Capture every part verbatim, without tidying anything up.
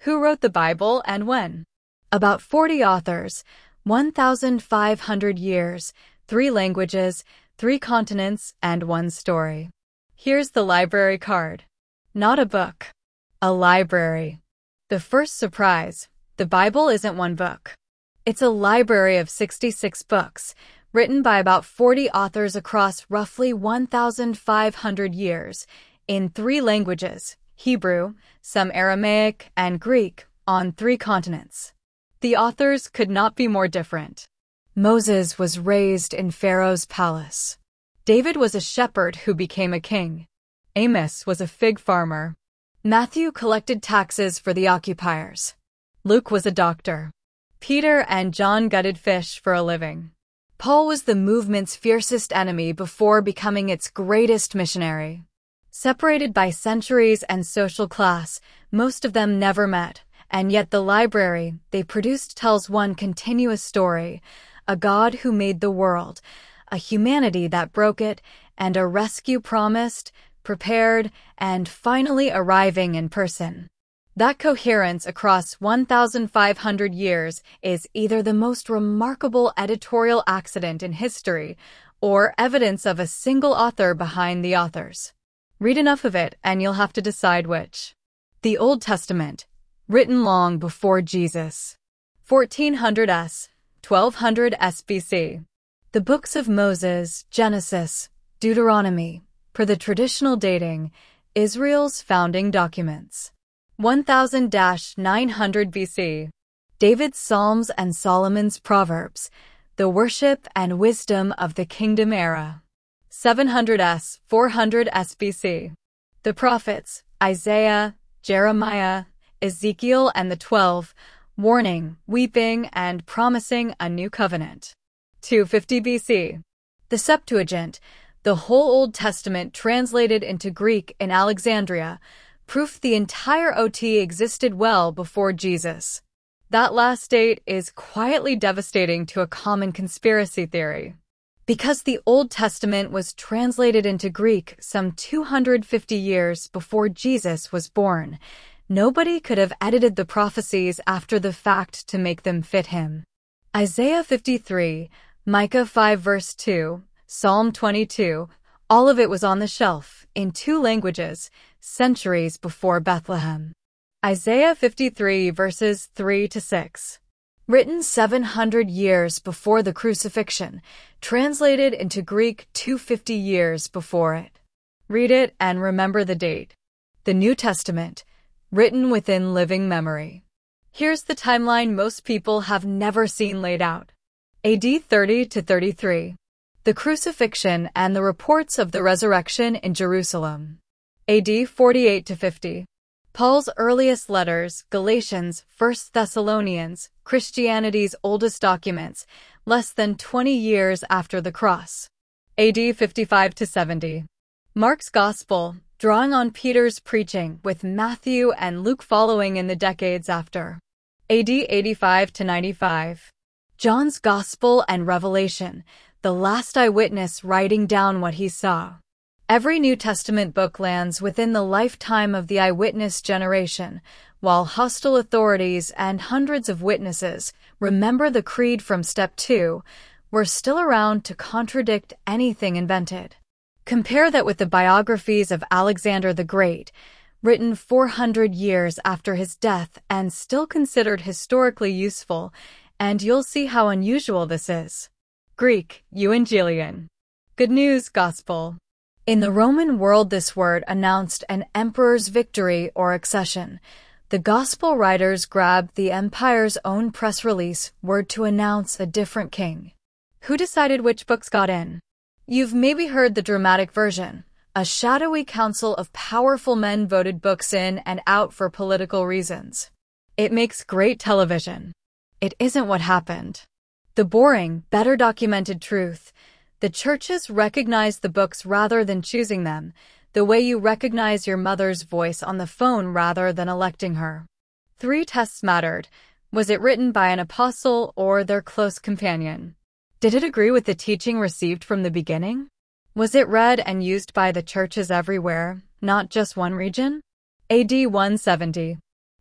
Who wrote the Bible and when? About forty authors, one thousand five hundred years, three languages, three continents, and one story. Here's the library card. Not a book. A library. The first surprise, the Bible isn't one book. It's a library of sixty-six books, written by about forty authors across roughly one thousand five hundred years, in three languages, Hebrew, some Aramaic, and Greek, on three continents. The authors could not be more different. Moses was raised in Pharaoh's palace. David was a shepherd who became a king. Amos was a fig farmer. Matthew collected taxes for the occupiers. Luke was a doctor. Peter and John gutted fish for a living. Paul was the movement's fiercest enemy before becoming its greatest missionary. Separated by centuries and social class, most of them never met, and yet the library they produced tells one continuous story: a God who made the world, a humanity that broke it, and a rescue promised, prepared, and finally arriving in person. That coherence across one thousand five hundred years is either the most remarkable editorial accident in history or evidence of a single author behind the authors. Read enough of it and you'll have to decide which. The Old Testament, written long before Jesus. fourteen hundred S, twelve hundred S B C. The books of Moses, Genesis, Deuteronomy, per the traditional dating, Israel's founding documents. one thousand to nine hundred B C. David's Psalms and Solomon's Proverbs, the worship and wisdom of the kingdom era. seven hundred S, four hundred S B C. The prophets, Isaiah, Jeremiah, Ezekiel and the Twelve, warning, weeping, and promising a new covenant. two fifty B C. The Septuagint, the whole Old Testament translated into Greek in Alexandria, proof the entire O T existed well before Jesus. That last date is quietly devastating to a common conspiracy theory. Because the Old Testament was translated into Greek some two hundred fifty years before Jesus was born, nobody could have edited the prophecies after the fact to make them fit him. Isaiah fifty-three, Micah five verse two, Psalm twenty-two, all of it was on the shelf, in two languages, centuries before Bethlehem. Isaiah fifty-three verses three to six. Written seven hundred years before the crucifixion, translated into Greek two hundred fifty years before it. Read it and remember the date. The New Testament, written within living memory. Here's the timeline most people have never seen laid out. A D thirty to thirty-three. The crucifixion and the reports of the resurrection in Jerusalem. A D forty-eight to fifty. Paul's earliest letters, Galatians, First Thessalonians, Christianity's oldest documents, less than twenty years after the cross. A D fifty-five to seventy. Mark's Gospel, drawing on Peter's preaching, with Matthew and Luke following in the decades after. A D eighty-five to ninety-five. John's Gospel and Revelation, the last eyewitness writing down what he saw. Every New Testament book lands within the lifetime of the eyewitness generation, while hostile authorities and hundreds of witnesses, remember the creed from step two, were still around to contradict anything invented. Compare that with the biographies of Alexander the Great, written four hundred years after his death and still considered historically useful, and you'll see how unusual this is. Greek, Evangelion. Good news, Gospel. In the Roman world, this word announced an emperor's victory or accession. The Gospel writers grabbed the empire's own press release word to announce a different king. Who decided which books got in? You've maybe heard the dramatic version. A shadowy council of powerful men voted books in and out for political reasons. It makes great television. It isn't what happened. The boring, better documented truth. The churches recognized the books rather than choosing them, the way you recognize your mother's voice on the phone rather than electing her. Three tests mattered. Was it written by an apostle or their close companion? Did it agree with the teaching received from the beginning? Was it read and used by the churches everywhere, not just one region? A D one seventy.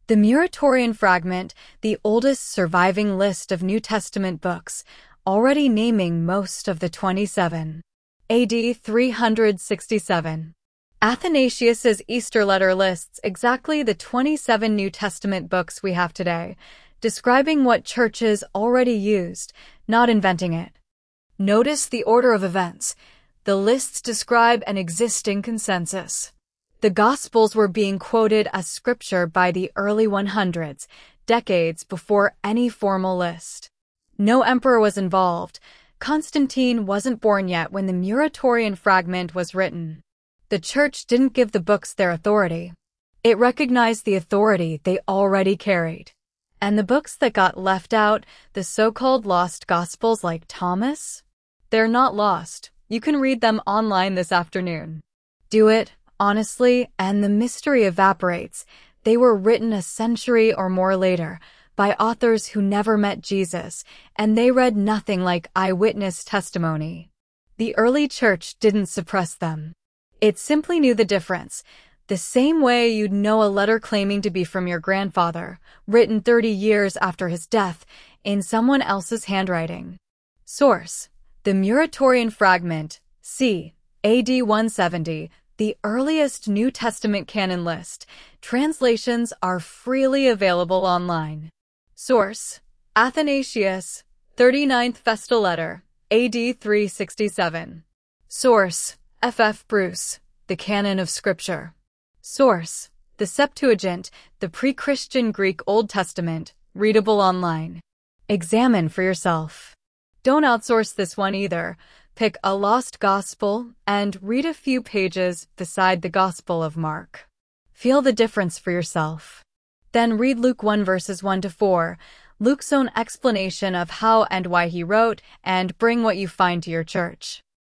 The Muratorian Fragment, the oldest surviving list of New Testament books, already naming most of the twenty-seven. A D three hundred sixty-seven. Athanasius's Easter letter lists exactly the twenty-seven New Testament books we have today, describing what churches already used, not inventing it. Notice the order of events. The lists describe an existing consensus. The Gospels were being quoted as scripture by the early one hundreds, decades before any formal list. No emperor was involved. Constantine wasn't born yet when the Muratorian Fragment was written. The Church didn't give the books their authority. It recognized the authority they already carried. And the books that got left out, the so-called lost Gospels like Thomas, they're not lost. You can read them online this afternoon. Do it, honestly, and the mystery evaporates. They were written a century or more later by authors who never met Jesus, and they read nothing like eyewitness testimony. The early church didn't suppress them. It simply knew the difference, the same way you'd know a letter claiming to be from your grandfather, written thirty years after his death, in someone else's handwriting. Source: The Muratorian Fragment, c. A D one seventy, the earliest New Testament canon list. Translations are freely available online. Source: Athanasius, thirty-ninth Festal Letter, A D three sixty-seven. Source: F F Bruce, The Canon of Scripture. Source: The Septuagint, the pre-Christian Greek Old Testament, readable online. Examine for yourself. Don't outsource this one either. Pick a lost gospel and read a few pages beside the Gospel of Mark. Feel the difference for yourself. Then read Luke one verses one to four, Luke's own explanation of how and why he wrote, and bring what you find to your church.